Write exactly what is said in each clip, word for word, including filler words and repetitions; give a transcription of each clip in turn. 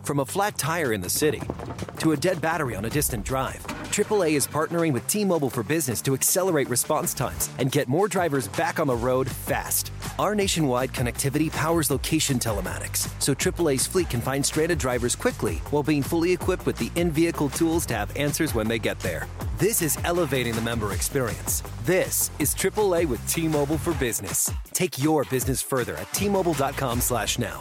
From a flat tire in the city to a dead battery on a distant drive, triple A is partnering with T-Mobile for Business to accelerate response times and get more drivers back on the road fast. Our nationwide connectivity powers location telematics, so triple A's fleet can find stranded drivers quickly while being fully equipped with the in-vehicle tools to have answers when they get there. This is elevating the member experience. This is triple A with T-Mobile for Business. Take your business further at T Mobile dot com slash now.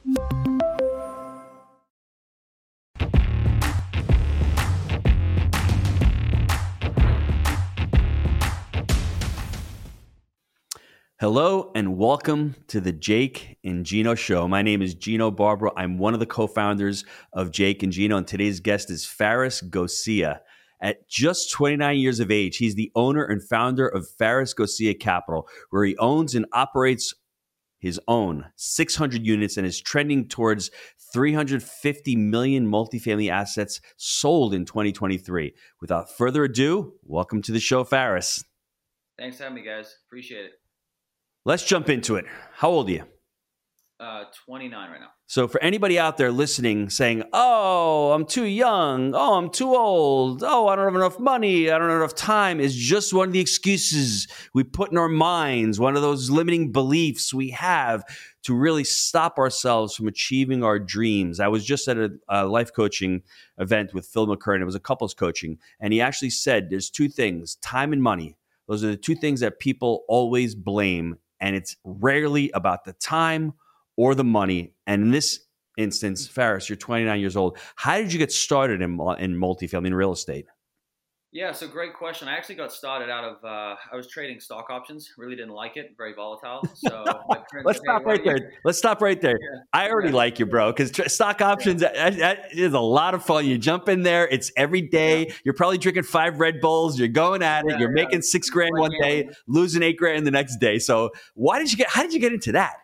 Hello and welcome to the Jake and Gino Show. My name is Gino Barbaro. I'm one of the co-founders of Jake and Gino, and today's guest is Faris Gosia. At just twenty-nine years of age, he's the owner and founder of Faris Gosia Capital, where he owns and operates his own six hundred units and is trending towards three hundred fifty million multifamily assets sold in twenty twenty-three. Without further ado, welcome to the show, Faris. Thanks for having me, guys. Appreciate it. Let's jump into it. How old are you? Uh, twenty-nine right now. So for anybody out there listening saying, oh, I'm too young. Oh, I'm too old. Oh, I don't have enough money. I don't have enough time is just one of the excuses we put in our minds, one of those limiting beliefs we have to really stop ourselves from achieving our dreams. I was just at a, a life coaching event with Phil McKern. It was a couples coaching. And he actually said there's two things, time and money. Those are the two things that people always blame. And it's rarely about the time or the money. And in this instance, Faris, you're twenty-nine years old. How did you get started in, in multifamily, in real estate? Yeah, so great question. I actually got started out of, uh, I was trading stock options. Really didn't like it. Very volatile. So my Let's said, stop hey, right there. You? Let's stop right there. Yeah. I already yeah. like you, bro, because tr- stock options yeah. that, that is a lot of fun. You jump in there. It's every day. Yeah. You're probably drinking five Red Bulls. You're going at it. Yeah, you're yeah. making six grand one day, losing eight grand the next day. So why did you get, how did you get into that?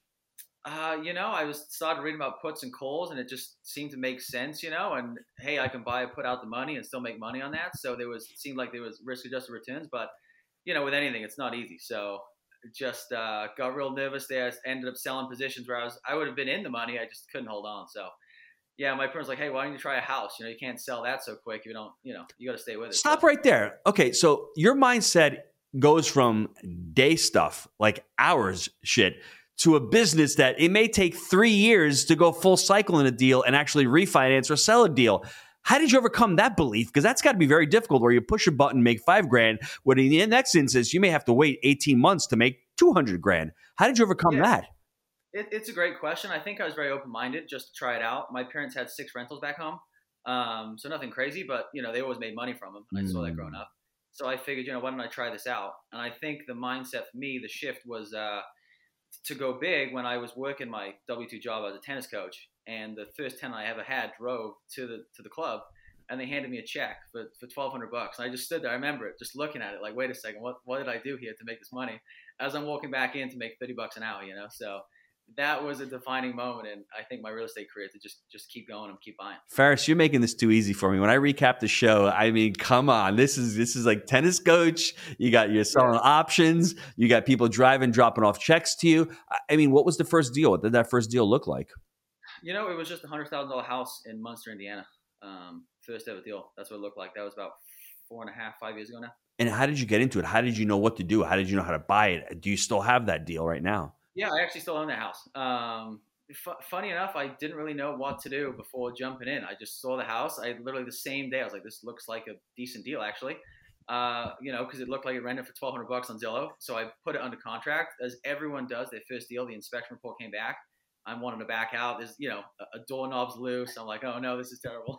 Uh, you know, I was started reading about puts and calls, and it just seemed to make sense, you know. And hey, I can buy, put out the money, and still make money on that. So there was, it seemed like there was risk-adjusted returns, but you know, with anything, it's not easy. So just uh, got real nervous there. I ended up selling positions where I was, I would have been in the money, I just couldn't hold on. So yeah, my parents were like, hey, why don't you try a house? You know, you can't sell that so quick. You don't, you know, you got to stay with it. Stop so. right there. Okay, so your mindset goes from day stuff, like hours shit, to a business that it may take three years to go full cycle in a deal and actually refinance or sell a deal. How did you overcome that belief? Because that's got to be very difficult where you push a button, make five grand, when in the next instance, you may have to wait eighteen months to make two hundred grand. How did you overcome yeah. that? It, it's a great question. I think I was very open-minded just to try it out. My parents had six rentals back home. Um, so nothing crazy, but you know, they always made money from them. And I mm. saw that growing up. So I figured, you know, why don't I try this out? And I think the mindset for me, the shift was, uh, to go big when I was working my W two job as a tennis coach, and the first tenant I ever had drove to the to the club, and they handed me a check for for twelve hundred bucks. And I just stood there. I remember it, just looking at it, like, wait a second, what what did I do here to make this money? As I'm walking back in to make thirty bucks an hour, you know. So that was a defining moment, and I think my real estate career to just just keep going and keep buying. Faris, you're making this too easy for me. When I recap the show, I mean, come on, this is this is like tennis coach. You got you're selling yeah. options. You got people driving, dropping off checks to you. I mean, what was the first deal? What did that first deal look like? You know, it was just a hundred thousand dollar house in Munster, Indiana. Um, first ever deal. That's what it looked like. That was about four and a half, five years ago now. And how did you get into it? How did you know what to do? How did you know how to buy it? Do you still have that deal right now? Yeah, I actually still own that house. Um, f- funny enough, I didn't really know what to do before jumping in. I just saw the house. I literally the same day, I was like, this looks like a decent deal, actually. Uh, you know, because it looked like it rented for twelve hundred bucks on Zillow. So I put it under contract, as everyone does. Their first deal, the inspection report came back. I'm wanting to back out. There's, you know, a, a doorknob's loose. I'm like, oh no, this is terrible.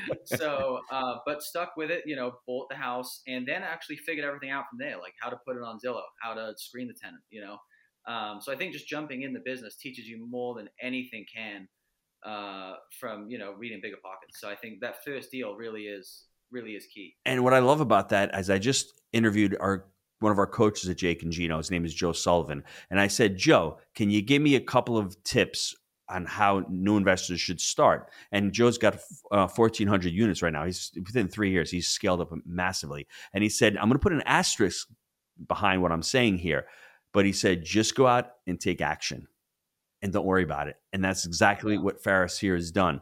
so, uh, but stuck with it. You know, bought the house, and then actually figured everything out from there, like how to put it on Zillow, how to screen the tenant. You know. Um, so I think just jumping in the business teaches you more than anything can uh, from, you know, reading Bigger Pockets. So I think that first deal really is really is key. And what I love about that is I just interviewed our one of our coaches at Jake and Gino. His name is Joe Sullivan. And I said, Joe, can you give me a couple of tips on how new investors should start? And Joe's got uh, fourteen hundred units right now. He's within three years, he's scaled up massively. And he said, I'm going to put an asterisk behind what I'm saying here. But he said, just go out and take action and don't worry about it. And that's exactly what Faris here has done.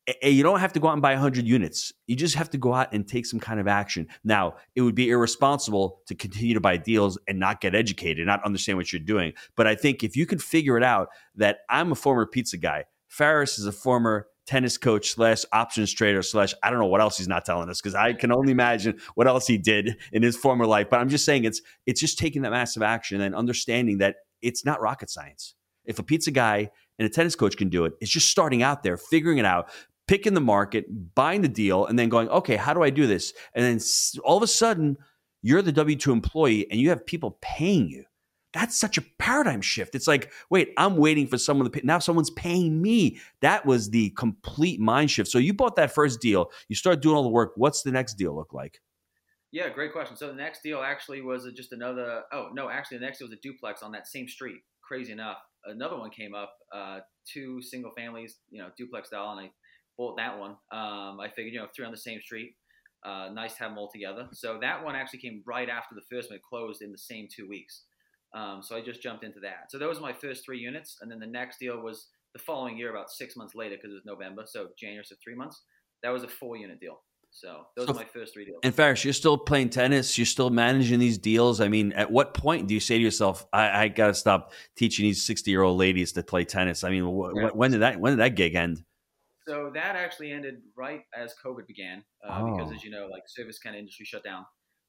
a- you don't have to go out and buy one hundred units. You just have to go out and take some kind of action. Now, it would be irresponsible to continue to buy deals and not get educated, not understand what you're doing. But I think if you can figure it out that I'm a former pizza guy, Faris is a former tennis coach slash options trader slash I don't know what else he's not telling us, because I can only imagine what else he did in his former life. But I'm just saying it's it's just taking that massive action and understanding that it's not rocket science. If a pizza guy and a tennis coach can do it, it's just starting out there, figuring it out, picking the market, buying the deal, and then going, okay, how do I do this? And then all of a sudden, you're the W two employee and you have people paying you. That's such a paradigm shift. It's like, wait, I'm waiting for someone to pay. Now someone's paying me. That was the complete mind shift. So you bought that first deal. You start doing all the work. What's the next deal look like? Yeah, great question. So the next deal actually was just another, oh, no, actually the next deal was a duplex on that same street. Crazy enough. Another one came up, uh, two single families, you know, duplex style, and I bought that one. Um, I figured, you know, three on the same street. Uh, nice to have them all together. So that one actually came right after the first one. It closed in the same two weeks. Um, so I just jumped into that. So those were my first three units. And then the next deal was the following year, about six months later, because it was November. So January, so three months. That was a four unit deal. So those so, are my first three deals. And Faris, you're still playing tennis. You're still managing these deals. I mean, at what point do you say to yourself, I, I got to stop teaching these sixty year old ladies to play tennis? I mean, wh- yeah. when did that, when did that gig end? So that actually ended right as COVID began, uh, oh. because as you know, like service kind of industry shut down.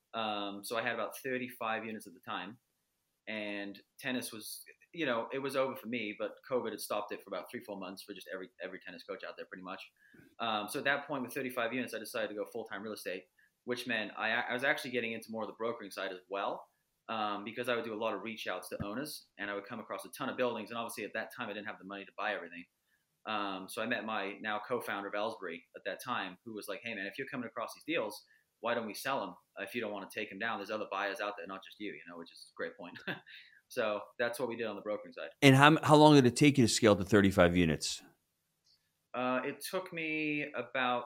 Um, so I had about thirty-five units at the time. And tennis was, you know, it was over for me, but COVID had stopped it for about three, four months for just every every tennis coach out there pretty much. Um, so at that point with thirty-five units, I decided to go full-time real estate, which meant I, I was actually getting into more of the brokering side as well, um, because I would do a lot of reach outs to owners, and I would come across a ton of buildings. And obviously at that time, I didn't have the money to buy everything. Um, so I met my now co-founder of Ellsbury at that time, who was like, hey, man, if you're coming across these deals, why don't we sell them? If you don't want to take them down, there's other buyers out there, not just you, you know, which is a great point. So that's what we did on the brokering side. And how how long did it take you to scale to thirty-five units? Uh, it took me about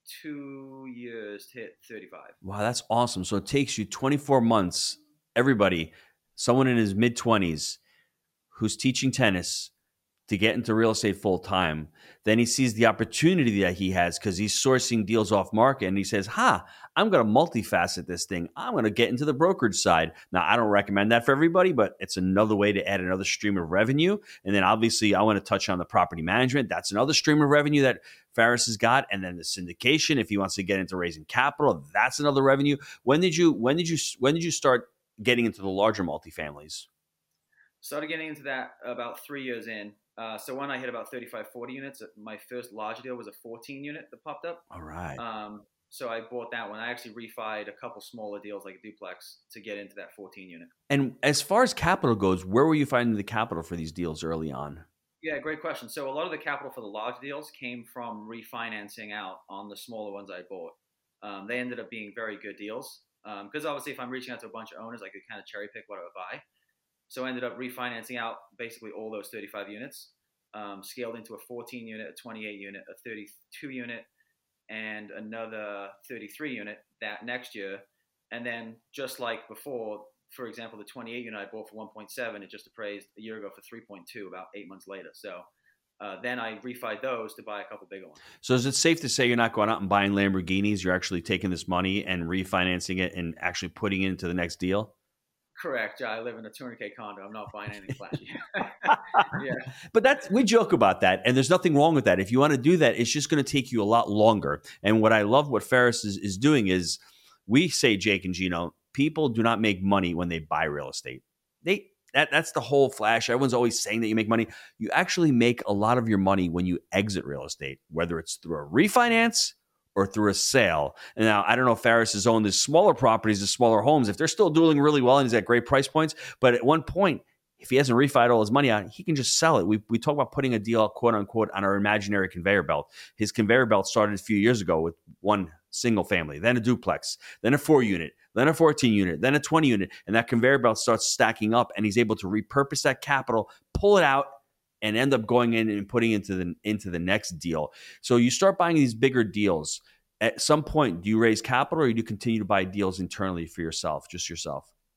two years to hit thirty-five. Wow, that's awesome. So it takes you twenty-four months. Everybody, someone in his mid-twenties who's teaching tennis to get into real estate full time. Then he sees the opportunity that he has because he's sourcing deals off market, and he says, ha, I'm going to multifacet this thing. I'm going to get into the brokerage side. Now, I don't recommend that for everybody, but it's another way to add another stream of revenue. And then obviously I want to touch on the property management. That's another stream of revenue that Faris has got. And then the syndication, if he wants to get into raising capital, that's another revenue. When did you, when did you, when did you start getting into the larger multifamilies? Started getting into that about three years in. Uh, so when I hit about thirty-five, forty units, my first large deal was a fourteen unit that popped up. All right. Um, so I bought that one. I actually refied a couple smaller deals like a duplex to get into that fourteen unit. And as far as capital goes, where were you finding the capital for these deals early on? Yeah, great question. So a lot of the capital for the large deals came from refinancing out on the smaller ones I bought. Um, they ended up being very good deals because um, obviously if I'm reaching out to a bunch of owners, I could kind of cherry pick what I would buy. So I ended up refinancing out basically all those thirty-five units, um, scaled into a fourteen unit, a twenty-eight unit, a thirty-two unit, and another thirty-three unit that next year. And then just like before, for example, the twenty-eight unit I bought for one point seven, it just appraised a year ago for three point two about eight months later. So uh, then I refied those to buy a couple bigger ones. So is it safe to say you're not going out and buying Lamborghinis? You're actually taking this money and refinancing it and actually putting it into the next deal? Correct. I live in a two hundred K condo. I'm not buying anything flashy. Yeah. But that's, we joke about that, and there's nothing wrong with that. If you want to do that, it's just going to take you a lot longer. And what I love what Faris is, is doing is we say, Jake and Gino, people do not make money when they buy real estate. They that That's the whole flash. Everyone's always saying that you make money. You actually make a lot of your money when you exit real estate, whether it's through a refinance or through a sale. And now, I don't know if Faris has owned his smaller properties, the smaller homes, if they're still doing really well and he's at great price points. But at one point, if he hasn't refied all his money out, he can just sell it. We we talk about putting a deal, quote unquote, on our imaginary conveyor belt. His conveyor belt started a few years ago with one single family, then a duplex, then a four unit, then a fourteen unit, then a twenty unit. And that conveyor belt starts stacking up, and he's able to repurpose that capital, pull it out, and end up going in and putting into the into the next deal. So you start buying these bigger deals. At some point, do you raise capital, or do you continue to buy deals internally for yourself, just yourself?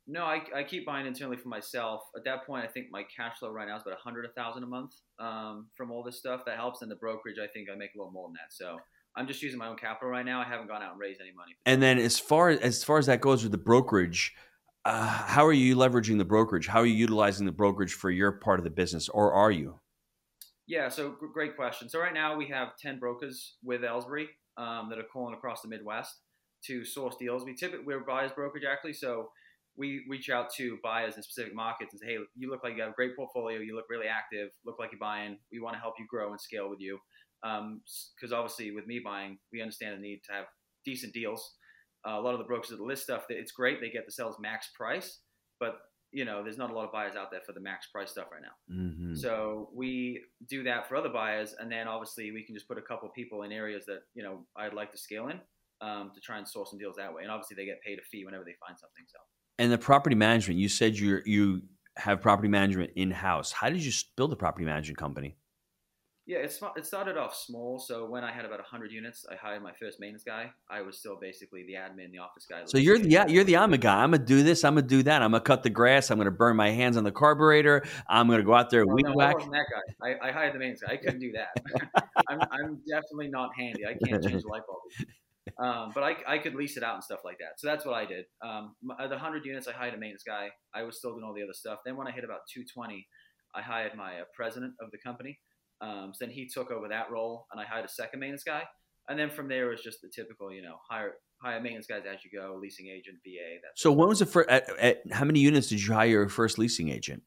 No, I, I keep buying internally for myself. At that point, I think my cash flow right now is about a hundred a thousand a month um, from all this stuff. That helps. In the brokerage, I think I make a little more than that. So I'm just using my own capital right now. I haven't gone out and raised any money. And then as far as far as that goes with the brokerage, uh, how are you leveraging the brokerage? How are you utilizing the brokerage for your part of the business, or are you? Yeah, so g- great question. So right now we have ten brokers with Ellsbury um, that are calling across the Midwest to source deals. We typically we're a buyers brokerage actually, so we reach out to buyers in specific markets and say, hey, you look like you have a great portfolio. You look really active. Look like you're buying. We want to help you grow and scale with you. Because um, obviously with me buying, we understand the need to have decent deals. Uh, a lot of the brokers that list stuff, it's great. They get the sales max price, but you know, there's not a lot of buyers out there for the max price stuff right now. Mm-hmm. So we do that for other buyers. And then obviously we can just put a couple people in areas that, you know, I'd like to scale in um, to try and source some deals that way. And obviously they get paid a fee whenever they find something. So. And the property management, you said you you have property management in-house. How did you build a property management company? Yeah, it's, it started off small. So when I had about one hundred units, I hired my first maintenance guy. I was still basically the admin, the office guy. So you're the yeah, you're the I'm a guy. I'm gonna do this. I'm gonna do that. I'm gonna cut the grass. I'm gonna burn my hands on the carburetor. I'm gonna go out there and well, weed no, whack. I wasn't that guy. I, I hired the maintenance guy. I couldn't do that. I'm, I'm definitely not handy. I can't change the light bulb. Um, but I, I could lease it out and stuff like that. So that's what I did. Um, the one hundred units, I hired a maintenance guy. I was still doing all the other stuff. Then when I hit about two twenty, I hired my uh, president of the company. Um, so then he took over that role, and I hired a second maintenance guy. And then from there, it was just the typical, you know, hire hire maintenance guys as you go, leasing agent, V A. That so when was the first? At, at, how many units did you hire your first leasing agent?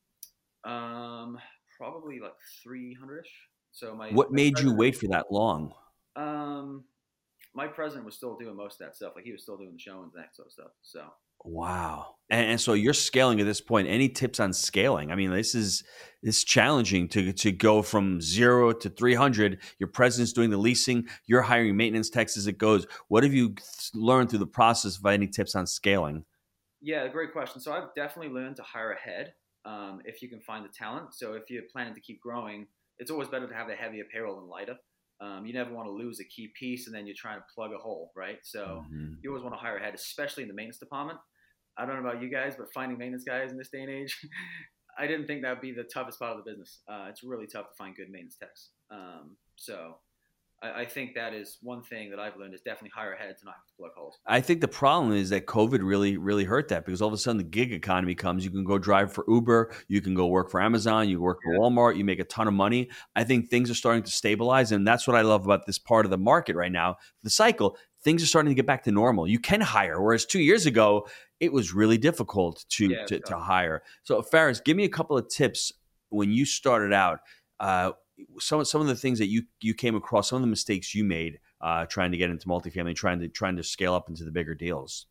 Um, probably like three hundred-ish. So my what my made you wait for that long? Um, my president was still doing most of that stuff. Like he was still doing the showings and that sort of stuff. So. Wow. And, and so you're scaling at this point. Any tips on scaling? I mean, this is it's challenging to to go from zero to three hundred. Your president's doing the leasing. You're hiring maintenance techs as it goes. What have you learned through the process of any tips on scaling? Yeah, great question. So I've definitely learned to hire ahead um, if you can find the talent. So if you're planning to keep growing, it's always better to have the heavier payroll than lighter. Um, you never want to lose a key piece and then you're trying to plug a hole, right? So mm-hmm. you always want to hire ahead, especially in the maintenance department. I don't know about you guys, but finding maintenance guys in this day and age, I didn't think that would be the toughest part of the business. Uh, it's really tough to find good maintenance techs. Um, so I, I think that is one thing that I've learned is definitely hire ahead to not have to plug holes. I think the problem is that COVID really, really hurt that because all of a sudden the gig economy comes. You can go drive for Uber. You can go work for Amazon. You work for yeah. Walmart. You make a ton of money. I think things are starting to stabilize. And that's what I love about this part of the market right now, the cycle. Things are starting to get back to normal. You can hire, whereas two years ago, it was really difficult to yeah, to, to hire. So Faris, give me a couple of tips when you started out. Uh, some some of the things that you you came across, some of the mistakes you made uh, trying to get into multifamily, trying to trying to scale up into the bigger deals.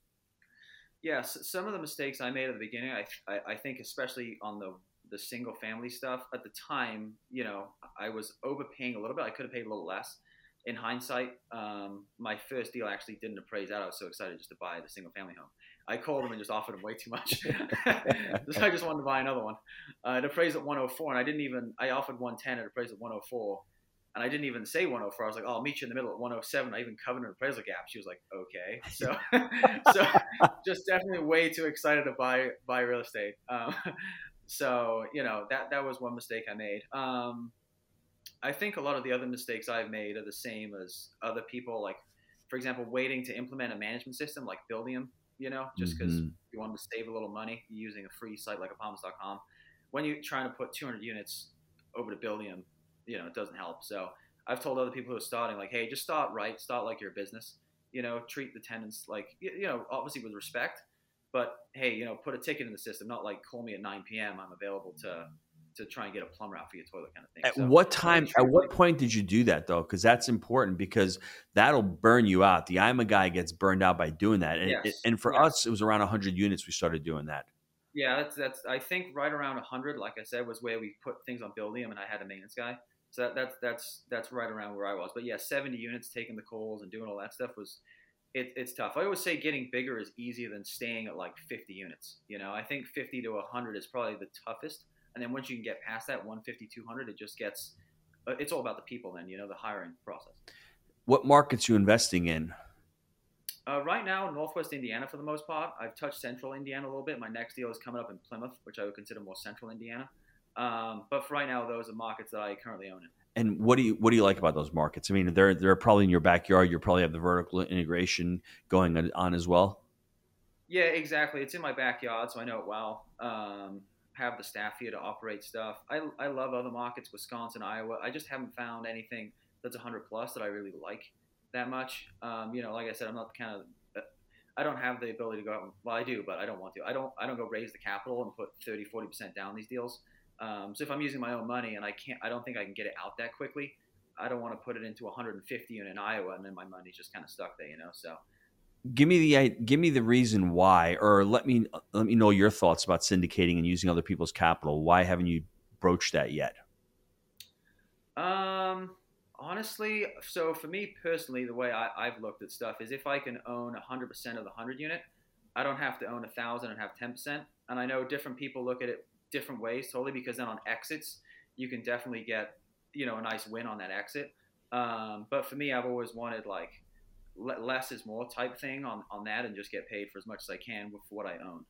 Yes, yeah, some of the mistakes I made at the beginning, I I, I think especially on the the single family stuff at the time, you know, I was overpaying a little bit. I could have paid a little less. In hindsight, um, my first deal actually didn't appraise out. I was so excited just to buy the single family home. I called them and just offered them way too much. So I just wanted to buy another one. Uh, it appraised at one oh four, and I didn't even, I offered one ten, it appraised at one oh four. And I didn't even say one oh four. I was like, oh, I'll meet you in the middle at one oh seven. I even covered an appraisal gap. She was like, okay. So, so just definitely way too excited to buy buy real estate. Um, so, you know, that, that was one mistake I made. Um, I think a lot of the other mistakes I've made are the same as other people. Like, for example, waiting to implement a management system like Buildium, you know, just because mm-hmm. you want to save a little money using a free site like apartments dot com. When you're trying to put two hundred units over to Buildium, you know, it doesn't help. So I've told other people who are starting, like, hey, just start right. Start like your business. You know, treat the tenants like, you know, obviously with respect. But, hey, you know, put a ticket in the system, not like call me at nine p.m. I'm available to to try and get a plumber out for your toilet kind of thing. At so, what time, at what point did you do that though? Because that's important because that'll burn you out. The I'm a guy gets burned out by doing that. And, yes. and for yes. us, it was around one hundred units we started doing that. Yeah, that's, that's I think right around one hundred, like I said, was where we put things on Buildium and I had a maintenance guy. So that, that's that's that's right around where I was. But yeah, seventy units, taking the calls and doing all that stuff was, it, it's tough. I always say getting bigger is easier than staying at like fifty units. You know, I think fifty to one hundred is probably the toughest. And then once you can get past that one fifty, two hundred, it just gets, it's all about the people then, you know, the hiring process. What markets you investing in? Uh, right now, Northwest Indiana for the most part. I've touched Central Indiana a little bit. My next deal is coming up in Plymouth, which I would consider more Central Indiana. Um, but for right now, those are markets that I currently own in. And what do you what do you like about those markets? I mean, they're they're probably in your backyard. You probably have the vertical integration going on as well. Yeah, exactly. It's in my backyard, so I know it well. Um, have the staff here to operate stuff. I, I love other markets, Wisconsin, Iowa. I just haven't found anything that's one hundred plus that I really like that much. Um, you know, like I said, I'm not the kind of I don't have the ability to go out and, well, I do, but I don't want to. I don't I don't go raise the capital and put thirty, forty percent down these deals. Um, so if I'm using my own money and I can't, I don't think I can get it out that quickly. I don't want to put it into one hundred fifty unit in Iowa and then my money's just kind of stuck there, you know. So, give me the give me the reason why, or let me let me know your thoughts about syndicating and using other people's capital. Why haven't you broached that yet? Um, honestly, so for me personally, the way I, I've looked at stuff is if I can own one hundred percent of the one hundred unit, I don't have to own one thousand and have ten percent. And I know different people look at it different ways, totally, because then on exits you can definitely get, you know, a nice win on that exit. Um, but for me, I've always wanted like le- less is more type thing on, on that, and just get paid for as much as I can for what I own.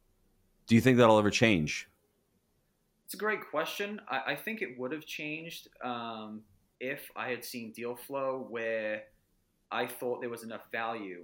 Do you think that'll ever change? It's a great question. I, I think it would have changed um, if I had seen deal flow where I thought there was enough value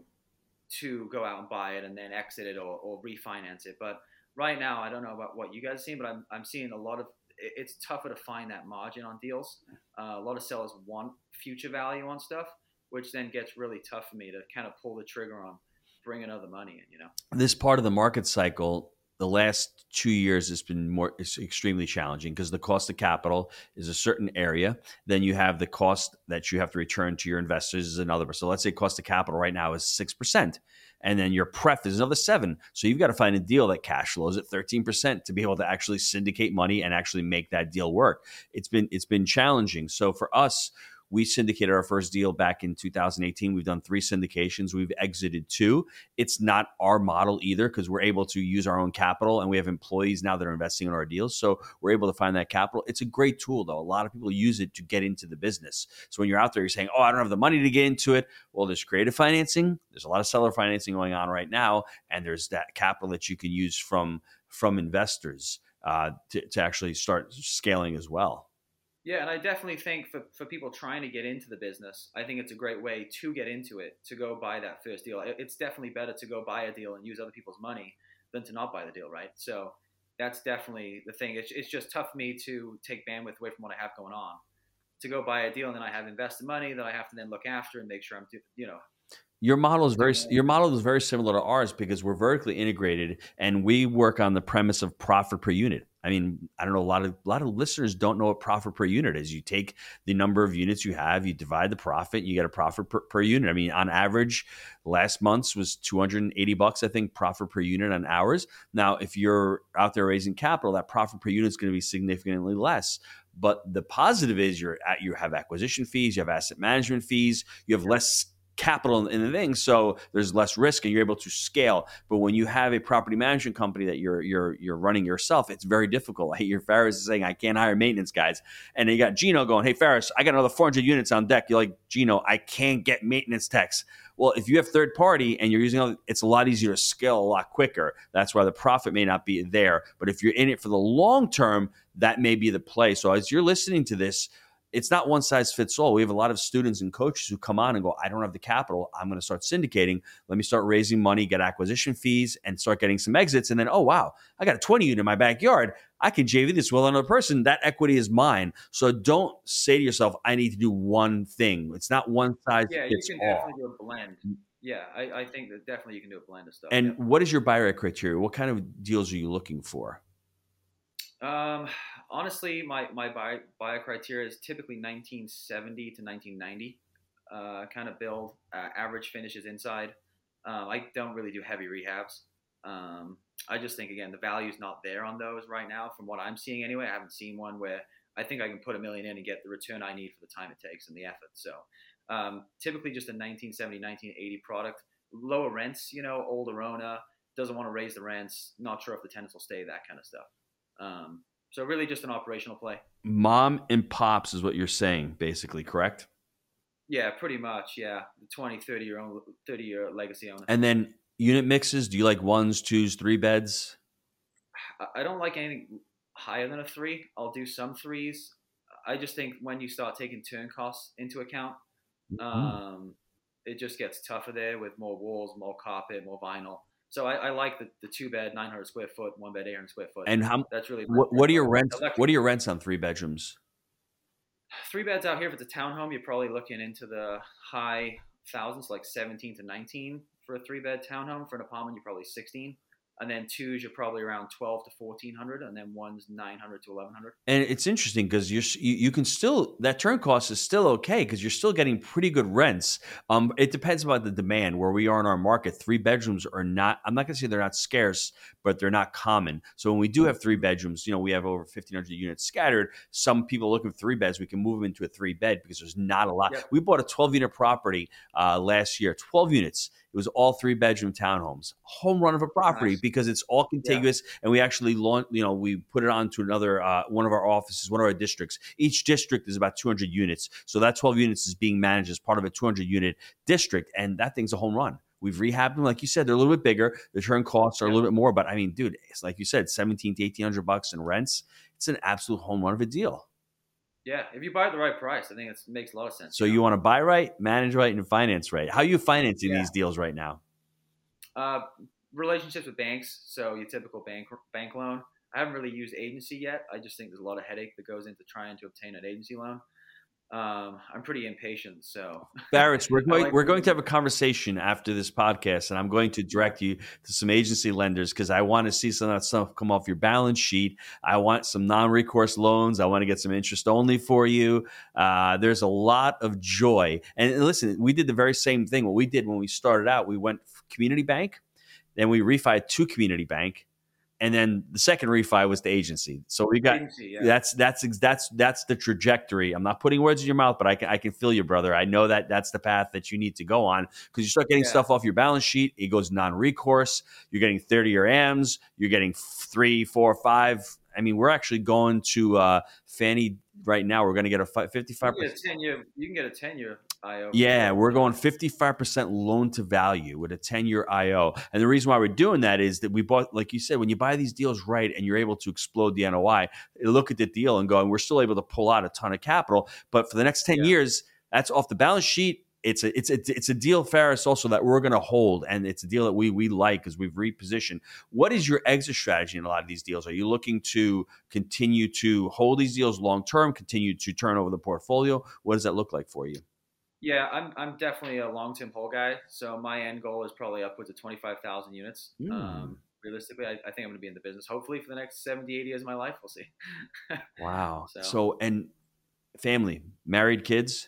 to go out and buy it and then exit it or, or refinance it. But right now, I don't know about what you guys are seeing, but I'm I'm seeing a lot of it's tougher to find that margin on deals. Uh, a lot of sellers want future value on stuff, which then gets really tough for me to kind of pull the trigger on bringing other money in. You know, this part of the market cycle, the last two years has been more it's extremely challenging because the cost of capital is a certain area. Then you have the cost that you have to return to your investors is another. So let's say cost of capital right now is six percent. And then your pref is another seven. So you've got to find a deal that cash flows at thirteen percent to be able to actually syndicate money and actually make that deal work. It's been it's been challenging. So for us, we syndicated our first deal back in two thousand eighteen. We've done three syndications. We've exited two. It's not our model either because we're able to use our own capital and we have employees now that are investing in our deals. So we're able to find that capital. It's a great tool, though. A lot of people use it to get into the business. So when you're out there, you're saying, oh, I don't have the money to get into it. Well, there's creative financing. There's a lot of seller financing going on right now. And there's that capital that you can use from, from investors uh, to, to actually start scaling as well. Yeah, and I definitely think for, for people trying to get into the business, I think it's a great way to get into it, to go buy that first deal. It's definitely better to go buy a deal and use other people's money than to not buy the deal, right? So that's definitely the thing. It's, it's just tough for me to take bandwidth away from what I have going on, to go buy a deal and then I have invested money that I have to then look after and make sure I'm, you know. Your model is very your model is very similar to ours because we're vertically integrated and we work on the premise of profit per unit. I mean, I don't know, a lot of a lot of listeners don't know what profit per unit is. You take the number of units you have, you divide the profit, you get a profit per, per unit. I mean, on average, last month's was two hundred eighty bucks, I think, profit per unit on ours. Now, if you're out there raising capital, that profit per unit is going to be significantly less. But the positive is you're at, you have acquisition fees, you have asset management fees, you have less capital in the thing, so there's less risk and you're able to scale. But when you have a property management company that you're you're you're running yourself, it's very difficult. Hey, your Ferris is saying, I can't hire maintenance guys. And then you got Gino going, hey, Ferris, I got another four hundred units on deck. You're like, Gino, I can't get maintenance techs. Well, if you have third party and you're using other, it's a lot easier to scale a lot quicker. That's why the profit may not be there. But if you're in it for the long term, that may be the play. So as you're listening to this, it's not one size fits all. We have a lot of students and coaches who come on and go, I don't have the capital. I'm going to start syndicating. Let me start raising money, get acquisition fees, and start getting some exits. And then, oh, wow, I got a twenty unit in my backyard. I can J V this with another person. That equity is mine. So don't say to yourself, I need to do one thing. It's not one size yeah, fits you can all. definitely do a blend. Yeah, I, I think that definitely you can do a blend of stuff. And yeah. What is your buyer criteria? What kind of deals are you looking for? Um, honestly, my, my buy, buyer criteria is typically nineteen seventy to nineteen ninety uh, kind of build, uh, average finishes inside. Um, I don't really do heavy rehabs. Um, I just think, again, the value's not there on those right now from what I'm seeing anyway. I haven't seen one where I think I can put a million in and get the return I need for the time it takes and the effort. So um, typically just a nineteen seventy, nineteen eighty product, lower rents, you know, older owner, doesn't want to raise the rents, not sure if the tenants will stay, that kind of stuff. Um, so really just an operational play. Mom and pops is what you're saying, basically, correct? Yeah, pretty much. Yeah, the twenty, thirty year own, thirty year legacy owner. And then unit mixes, do you like ones, twos, three beds? I don't like anything higher than a three. I'll do some threes. I just think when you start taking turn costs into account, um, it just gets tougher there with more walls, more carpet, more vinyl. So I, I like the, the two bed, nine hundred square foot, one bed, eight hundred square foot. And how? That's really What, what are your like rents? What are your rents on three bedrooms? Three beds out here. If it's a townhome, you're probably looking into the high thousands, like seventeen to nineteen for a three bed townhome. For an apartment, you're probably sixteen. And then twos, you're probably around twelve to fourteen hundred, and then ones nine hundred to eleven hundred. And it's interesting because you're you, you can still, that turn cost is still okay because you're still getting pretty good rents. Um, it depends about the demand where we are in our market. Three bedrooms are not. I'm not going to say they're not scarce, but they're not common. So when we do have three bedrooms, you know, we have over fifteen hundred units scattered. Some people looking for three beds, we can move them into a three bed because there's not a lot. Yep. We bought a twelve unit property uh, last year, twelve units. It was all three bedroom townhomes, home run of a property Nice. because it's all contiguous. Yeah. And we actually launched, you know, we put it onto another, uh, one of our offices, one of our districts. Each district is about two hundred units. So that twelve units is being managed as part of a two hundred unit district. And that thing's a home run. We've rehabbed them. Like you said, they're a little bit bigger. The turn costs are yeah. a little bit more, but I mean, dude, it's like you said, seventeen to eighteen hundred bucks in rents. It's an absolute home run of a deal. Yeah, if you buy at the right price, I think it makes a lot of sense. So you, know? you want to buy right, manage right, and finance right. How are you financing yeah. these deals right now? Uh, relationships with banks. So your typical bank bank loan. I haven't really used agency yet. I just think there's a lot of headache that goes into trying to obtain an agency loan. Um, I'm pretty impatient, so Barrett, we're going like we're going to have a conversation after this podcast, and I'm going to direct you to some agency lenders because I want to see some of that stuff come off your balance sheet. I want some non-recourse loans. I want to get some interest only for you. Uh, there's a lot of joy, and listen, we did the very same thing. What we did when we started out, we went community bank, then we refied to community bank. And then the second refi was the agency. So we got agency, yeah. that's that's that's that's the trajectory. I'm not putting words in your mouth, but I can I can feel you, brother. I know that that's the path that you need to go on because you start getting yeah. stuff off your balance sheet. It goes non-recourse. You're getting thirty-year A Ms. You're getting three, four, five. I mean, we're actually going to uh, Fannie right now. We're going to get a fifty-five percent. You can get a ten-year I O. Yeah, we're going fifty-five percent loan to value with a ten-year I O. And the reason why we're doing that is that we bought, like you said, when you buy these deals right and you're able to explode the N O I, you look at the deal and go, and we're still able to pull out a ton of capital. But for the next ten yeah. years, that's off the balance sheet. It's a it's a it's a deal, Faris, also that we're going to hold, and it's a deal that we we like because we've repositioned. What is your exit strategy in a lot of these deals? Are you looking to continue to hold these deals long term, continue to turn over the portfolio? What does that look like for you? Yeah, I'm I'm definitely a long term hold guy. So my end goal is probably upwards of twenty-five thousand units. Mm. Um, realistically, I, I think I'm going to be in the business hopefully for the next seventy, eighty years of my life. We'll see. Wow. So, so and family, married, kids.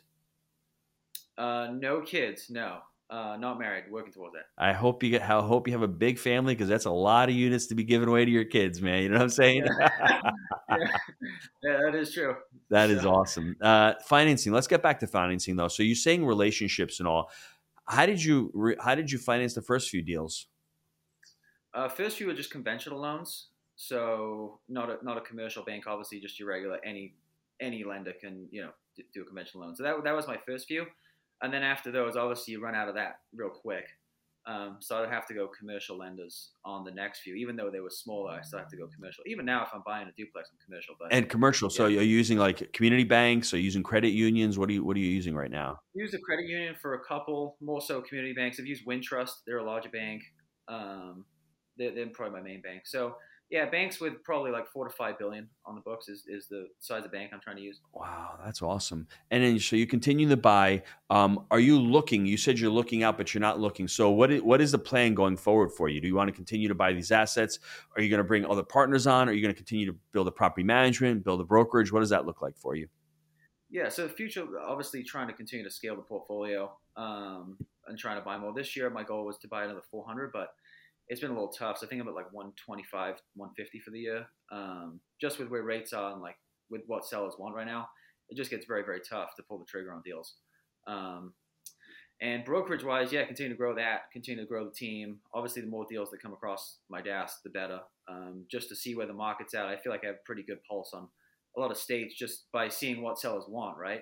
Uh, no kids, no, uh, not married, working towards that. I hope you get. I hope you have a big family because that's a lot of units to be given away to your kids, man. You know what I'm saying? Yeah, yeah. yeah that is true. That so. is awesome. Uh, financing. Let's get back to financing though. So you're saying relationships and all. How did you? Re, how did you finance the first few deals? Uh, first few were just conventional loans, so not a not a commercial bank. Obviously, just your regular any any lender can you know do a conventional loan. So that that was my first few. And then after those, obviously, you run out of that real quick. Um, so I'd have to go commercial lenders on the next few. Even though they were smaller, I still have to go commercial. Even now, if I'm buying a duplex, I'm commercial. But and commercial. Yeah. So you're using like community banks, or using credit unions. What are you What are you using right now? I use a credit union for a couple, more so community banks. I've used Wintrust. They're a larger bank. Um, they're, they're probably my main bank. So yeah, banks with probably like four to five billion on the books is, is the size of bank I'm trying to use. Wow, that's awesome. And then so you continue to buy. Um, are you looking? You said you're looking out, but you're not looking. So what is, what is the plan going forward for you? Do you want to continue to buy these assets? Are you going to bring other partners on? Are you going to continue to build a property management, build a brokerage? What does that look like for you? Yeah, so the future, obviously trying to continue to scale the portfolio um, and trying to buy more. This year, my goal was to buy another four hundred, but it's been a little tough. So I think I'm at like one twenty-five, one fifty for the year. Um, just with where rates are and like with what sellers want right now, it just gets very, very tough to pull the trigger on deals. Um, and brokerage wise, yeah, continue to grow that, continue to grow the team. Obviously, the more deals that come across my desk, the better. Um, just to see where the market's at. I feel like I have a pretty good pulse on a lot of states just by seeing what sellers want, right?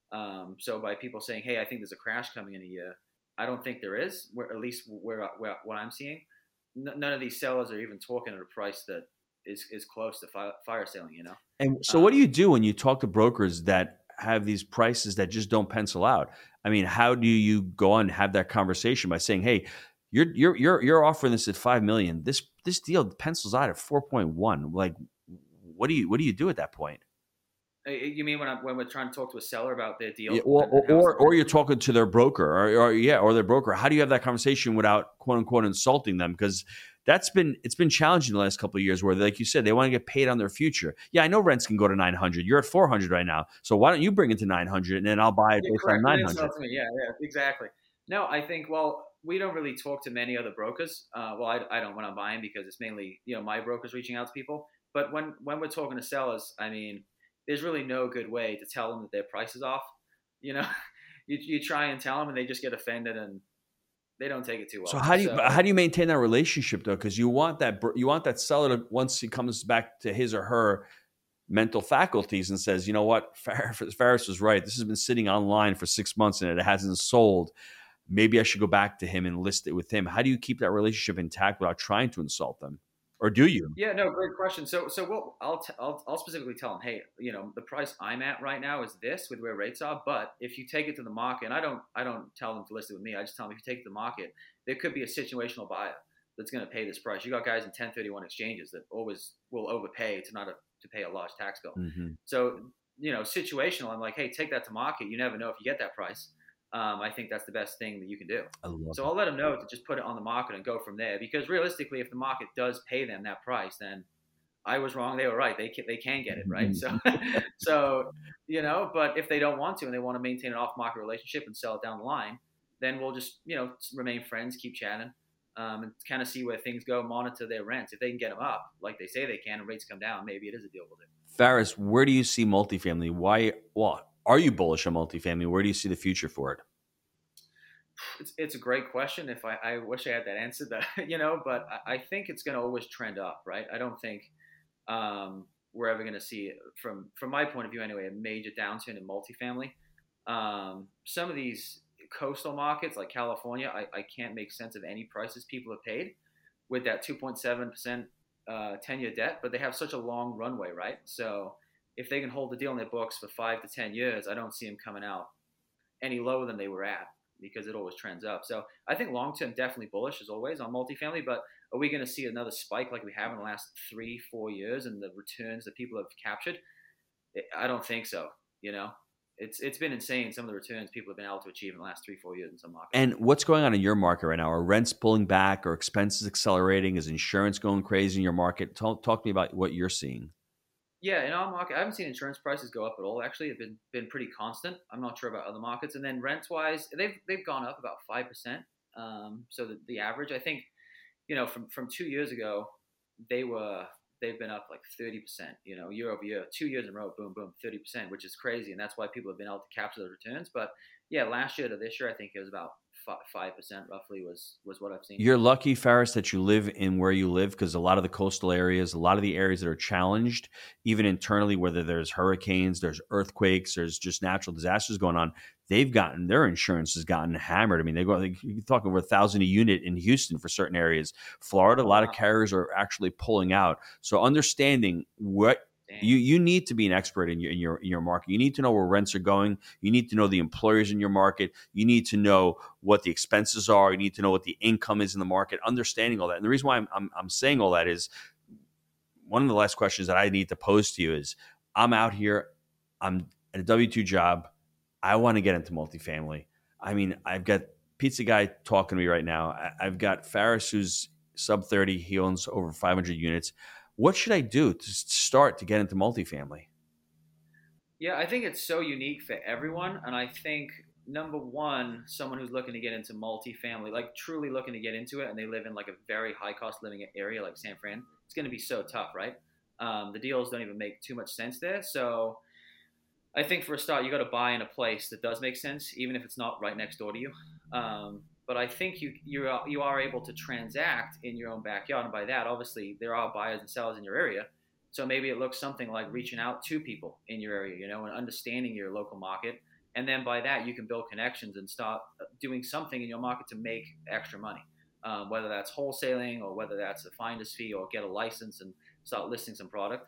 Um, so by people saying, "Hey, I think there's a crash coming in a year," I don't think there is. Where at least where, where what I'm seeing, N- none of these sellers are even talking at a price that is is close to fi- fire selling. You know. And so, what do Um, you do when you talk to brokers that have these prices that just don't pencil out? I mean, how do you go on and have that conversation by saying, "Hey, you're you're you're you're offering this at five million. This this deal pencils out at four point one." Like, what do you what do you do at that point? uh, you mean when I'm, when we're trying to talk to a seller about their Yeah, deal or, and, and how it's or or you're talking to their broker, or, or yeah, or their broker. How do you have that conversation without quote unquote insulting them? Because that's been it's been challenging the last couple of years. Where, like you said, they want to get paid on their future. Yeah, I know rents can go to nine hundred. You're at four hundred right now, so why don't you bring it to nine hundred and then I'll buy it Yeah, based on correct. Don't nine hundred? insult me. Yeah, yeah, exactly. No, I think, well, we don't really talk to many other brokers. Uh, well, I, I don't when I'm buying because it's mainly, you know, my brokers reaching out to people. But when, when we're talking to sellers, I mean, there's really no good way to tell them that their price is off. You know, you, you try and tell them and they just get offended and they don't take it too well. So how do you So, how do you maintain that relationship though? Because you want that br- you want that seller to, once he comes back to his or her mental faculties and says, you know what, Far- Faris was right. This has been sitting online for six months and it hasn't sold. Maybe I should go back to him and list it with him. How do you keep that relationship intact without trying to insult them? Or do you? yeah, no, great question. So, so what I'll, t- I'll I'll specifically tell them, hey, you know, the price I'm at right now is this with where rates are. But if you take it to the market, and I don't I don't tell them to list it with me. I just tell them if you take it to the market, there could be a situational buyer that's going to pay this price. You got guys in ten thirty-one exchanges that always will overpay to not a, to pay a large tax bill. Mm-hmm. So, you know, situational. I'm like, hey, take that to market. You never know if you get that price. Um, I think that's the best thing that you can do. I love So it. I'll let them know to just put it on the market and go from there. Because realistically, if the market does pay them that price, then I was wrong. They were right. They can, they can get it right. So, so you know. But if they don't want to and they want to maintain an off-market relationship and sell it down the line, then we'll just you know remain friends, keep chatting, um, and kind of see where things go. Monitor their rents. If they can get them up like they say they can, and rates come down, maybe it is a deal we'll do. Faris, where do you see multifamily? Why? Well, are you bullish on multifamily? Where do you see the future for it? It's, it's a great question. If I, I wish I had that answer, that you know, but I, I think it's going to always trend up, right? I don't think um, we're ever going to see, from from my point of view anyway, a major downturn in multifamily. Um, some of these coastal markets like California, I, I can't make sense of any prices people have paid with that two point seven percent uh, ten-year debt, but they have such a long runway, right? So if they can hold the deal in their books for five to ten years, I don't see them coming out any lower than they were at because it always trends up. So I think long-term definitely bullish as always on multifamily, but are we going to see another spike like we have in the last three, four years and the returns that people have captured? I don't think so. You know, it's it's been insane some of the returns people have been able to achieve in the last three, four years in some markets. And what's going on in your market right now? Are rents pulling back? Are expenses accelerating? Is insurance going crazy in your market? Talk, talk to me about what you're seeing. Yeah, in our market, I haven't seen insurance prices go up at all. Actually, they've been been pretty constant. I'm not sure about other markets. And then rents wise, they've they've gone up about five percent. Um, so the, the average, I think, you know, from from two years ago, they were they've been up like thirty percent. You know, year over year, two years in a row, boom, boom, thirty percent, which is crazy, and that's why people have been able to capture those returns. But yeah, last year to this year, I think it was about five percent roughly was was what I've seen. You're lucky, Faris, that you live in where you live, because a lot of the coastal areas, a lot of the areas that are challenged, even internally, whether there's hurricanes, there's earthquakes, there's just natural disasters going on, they've gotten, their insurance has gotten hammered. I mean, they go, they, you're talking over a thousand a unit in Houston for certain areas. Florida, a lot of carriers are actually pulling out. So understanding what You you need to be an expert in your in your in your market. You need to know where rents are going. You need to know the employers in your market. You need to know what the expenses are. You need to know what the income is in the market. Understanding all that. And the reason why I'm I'm, I'm saying all that is one of the last questions that I need to pose to you is I'm out here. I'm at a W two job. I want to get into multifamily. I mean, I've got Pizza Guy talking to me right now. I, I've got Faris, who's sub thirty. He owns over five hundred units. What should I do to start to get into multifamily? Yeah, I think it's so unique for everyone. And I think, number one, someone who's looking to get into multifamily, like truly looking to get into it, and they live in like a very high cost living area like San Fran, it's going to be so tough, right? Um, the deals don't even make too much sense there. So I think for a start, you got to buy in a place that does make sense, even if it's not right next door to you. Um, But I think you you are, you are able to transact in your own backyard, and by that, obviously, there are buyers and sellers in your area. So maybe it looks something like reaching out to people in your area, you know, and understanding your local market, And then by that, you can build connections and start doing something in your market to make extra money, um, whether that's wholesaling or whether that's a finder's fee or get a license and start listing some product.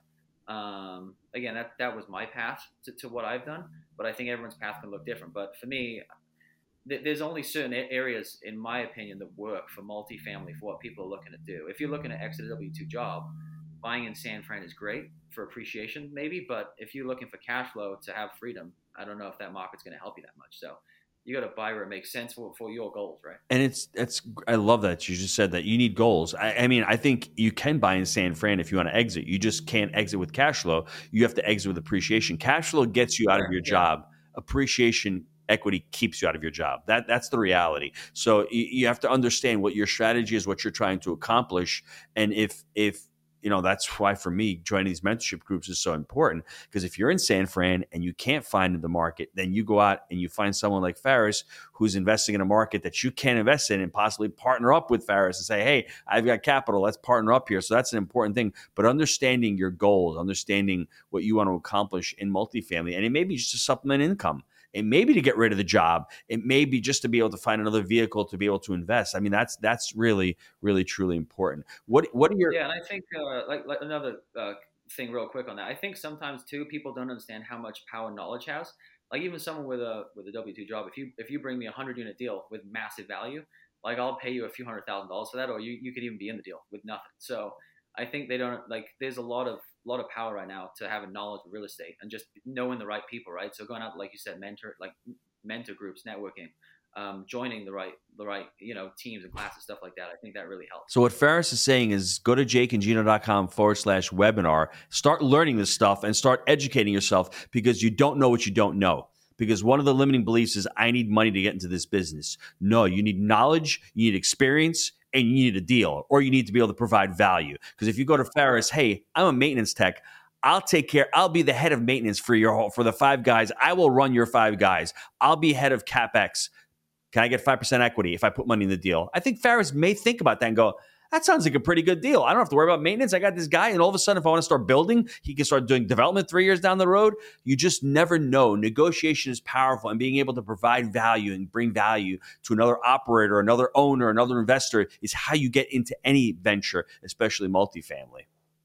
Um, again, that, that was my path to, to what I've done, but I think everyone's path can look different. But for me, th- there's only certain areas, in my opinion, that work for multifamily for what people are looking to do. If you're looking to exit a W two job, buying in San Fran is great for appreciation, maybe, but if you're looking for cash flow to have freedom, I don't know if that market's going to help you that much. So you got to buy where it makes sense for, for your goals, right? And it's it's I love that you just said that you need goals. I, I mean, I think you can buy in San Fran if you want to exit. You just can't exit with cash flow. You have to exit with appreciation. Cash flow gets you out of your job. Appreciation, equity keeps you out of your job. That that's the reality. So you, you have to understand what your strategy is, what you're trying to accomplish, and if if you know, that's why for me, joining these mentorship groups is so important, because if you're in San Fran and you can't find the market, then you go out and you find someone like Faris who's investing in a market that you can't invest in and possibly partner up with Faris and say, hey, I've got capital, let's partner up here. So that's an important thing. But understanding your goals, understanding what you want to accomplish in multifamily, and it may be just to supplement income. It may be to get rid of the job. It may be just to be able to find another vehicle to be able to invest. I mean, that's that's really, really, truly important. What what are your yeah? And I think uh, like, like another uh, thing, real quick on that. I think sometimes too people don't understand how much power knowledge has. Like even someone with a with a W two job, if you if you bring me a hundred unit deal with massive value, like I'll pay you a few hundred thousand dollars for that, or you you could even be in the deal with nothing. So I think they don't like. There's a lot of lot of power right now to have a knowledge of real estate and just knowing the right people, right? So going out, like you said, mentor, like mentor groups, networking, um, joining the right, the right, you know, teams and classes, stuff like that. I think that really helps. So what Faris is saying is go to jakeandgino.com forward slash webinar, start learning this stuff and start educating yourself, because you don't know what you don't know. Because one of the limiting beliefs is I need money to get into this business. No, you need knowledge, you need experience, and you need a deal, or you need to be able to provide value. Because if you go to Faris, hey, I'm a maintenance tech, I'll take care. I'll be the head of maintenance for your for the five guys. I will run your five guys. I'll be head of CapEx. Can I get five percent equity if I put money in the deal? I think Faris may think about that and go, that sounds like a pretty good deal. I don't have to worry about maintenance. I got this guy, and all of a sudden, if I want to start building, he can start doing development three years down the road. You just never know. Negotiation is powerful, and being able to provide value and bring value to another operator, another owner, another investor is how you get into any venture, especially multifamily.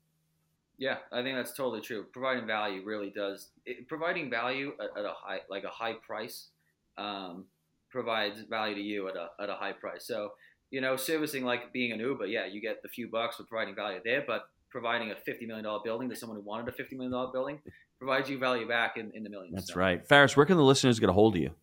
Yeah, I think that's totally true. Providing value really does. It, providing value at, at a high, like a high price, um, provides value to you at a at a high price. So, you know, servicing like being an Uber, yeah, you get the few bucks for providing value there, but providing a fifty million dollars building to someone who wanted a fifty million dollars building provides you value back in, in the millions. That's so. right. Faris, where can the listeners get a hold of you?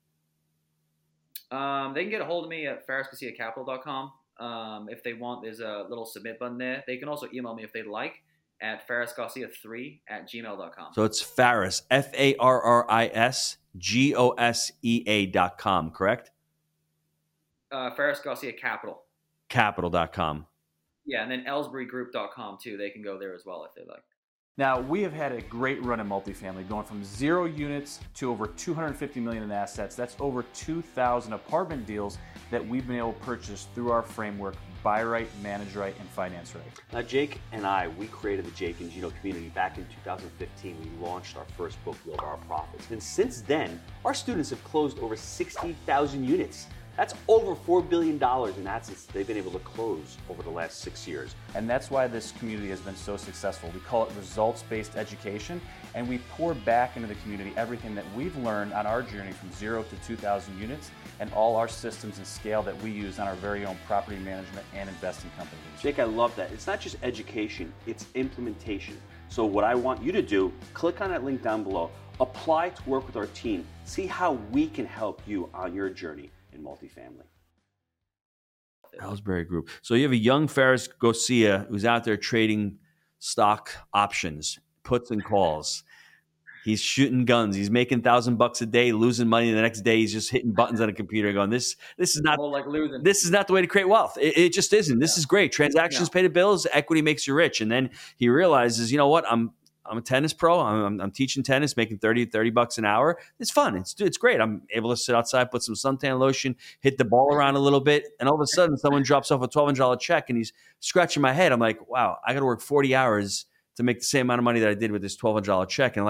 Um, they can get a hold of me at faris garcia capital dot com. Um, if they want, there's a little submit button there. They can also email me if they'd like at faris garcia three at gmail dot com. So it's Faris, F A R R I S G O S E A dot com, correct? Uh, Faris Garcia Capital. Capital dot com. Yeah, and then ellsbury group dot com too. They can go there as well if they like. Now, we have had a great run in multifamily, going from zero units to over two hundred fifty million in assets. That's over two thousand apartment deals that we've been able to purchase through our framework, buy right, manage right, and finance right. Now, Jake and I, we created the Jake and Gino community back in two thousand fifteen. We launched our first book, Build Our Profits. And since then, our students have closed over sixty thousand units. That's over four billion dollars in assets they've been able to close over the last six years. And that's why this community has been so successful. We call it results-based education, and we pour back into the community everything that we've learned on our journey from zero to two thousand units, and all our systems and scale that we use on our very own property management and investing companies. Jake, I love that. It's not just education, it's implementation. So what I want you to do, click on that link down below, apply to work with our team, see how we can help you on your journey in multifamily. Ellsbury Group. So you have a young Faris Garcia who's out there trading stock options, puts and calls. He's shooting guns. He's making thousand bucks a day, losing money. The next day, he's just hitting buttons on a computer, going, "This, this is not Well, like losing. This is not the way to create wealth. It, it just isn't. This Yeah. is great. Transactions Yeah. pay the bills. Equity makes you rich." And then he realizes, you know what? I'm I'm a tennis pro. I'm, I'm, I'm teaching tennis, making thirty, thirty bucks an hour. It's fun. It's it's great. I'm able to sit outside, put some suntan lotion, hit the ball around a little bit, and all of a sudden, someone drops off a twelve hundred dollars check, and he's scratching my head. I'm like, wow, I got to work forty hours to make the same amount of money that I did with this twelve hundred dollars check. And like,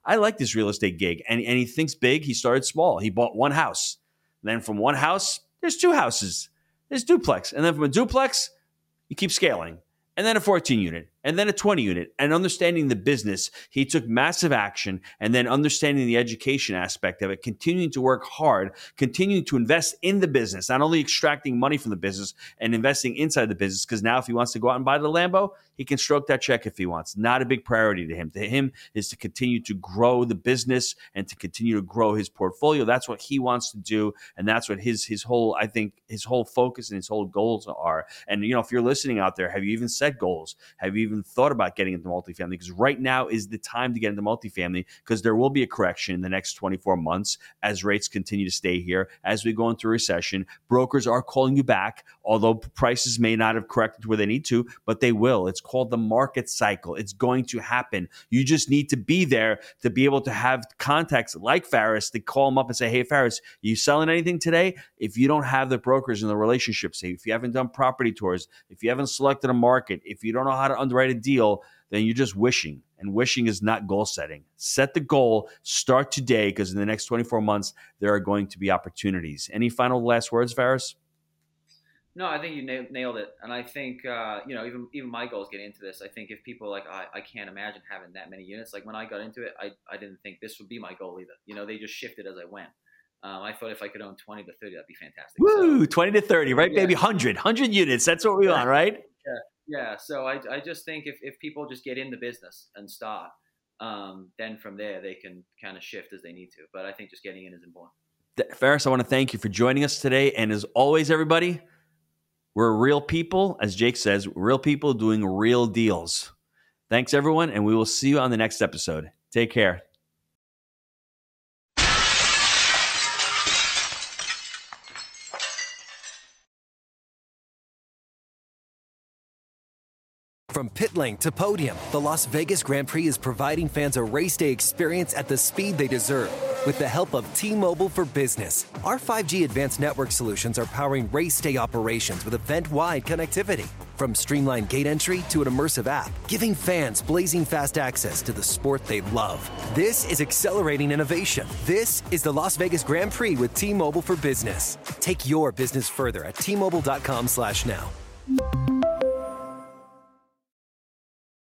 I like this real estate gig. And, and he thinks big. He started small. He bought one house. And then from one house, there's two houses. There's duplex. And then from a duplex, you keep scaling. And then a fourteen unit, and then a twenty unit. And understanding the business, he took massive action, and then understanding the education aspect of it, continuing to work hard, continuing to invest in the business, not only extracting money from the business and investing inside the business, because now if he wants to go out and buy the Lambo, he can stroke that check if he wants. Not a big priority to him. To him is to continue to grow the business and to continue to grow his portfolio. That's what he wants to do, and that's what his his whole, I think, his whole focus and his whole goals are. And, you know, if you're listening out there, have you even set goals? Have you even thought about getting into multifamily? Because right now is the time to get into multifamily, because there will be a correction in the next twenty-four months as rates continue to stay here. As we go into a recession, brokers are calling you back, although prices may not have corrected to where they need to, but they will. It's called the market cycle. It's going to happen. You just need to be there to be able to have contacts like Faris to call them up and say, hey, Faris, you selling anything today? If you don't have the brokers and the relationships, if you haven't done property tours, if you haven't selected a market, if you don't know how to underwrite a deal, then you're just wishing. And wishing is not goal setting. Set the goal. Start today, because in the next twenty-four months, there are going to be opportunities. Any final last words, Faris? No, I think you nailed it. And I think, uh, you know, even even my goal is getting into this. I think if people are like, I, I can't imagine having that many units. Like when I got into it, I, I didn't think this would be my goal either. You know, they just shifted as I went. Um, I thought if I could own twenty to thirty, that'd be fantastic. Woo, so, twenty to thirty, right, yeah. baby? one hundred, one hundred units. That's what we want, right? Yeah. Yeah, so I, I just think if, if people just get in the business and start, um, then from there they can kind of shift as they need to. But I think just getting in is important. Faris, I want to thank you for joining us today. And as always, everybody, we're real people. As Jake says, real people doing real deals. Thanks, everyone, and we will see you on the next episode. Take care. From pit lane to podium, the Las Vegas Grand Prix is providing fans a race day experience at the speed they deserve. With the help of T-Mobile for Business, our five G advanced network solutions are powering race day operations with event-wide connectivity. From streamlined gate entry to an immersive app, giving fans blazing fast access to the sport they love. This is accelerating innovation. This is the Las Vegas Grand Prix with T-Mobile for Business. Take your business further at T Mobile dot com slash now.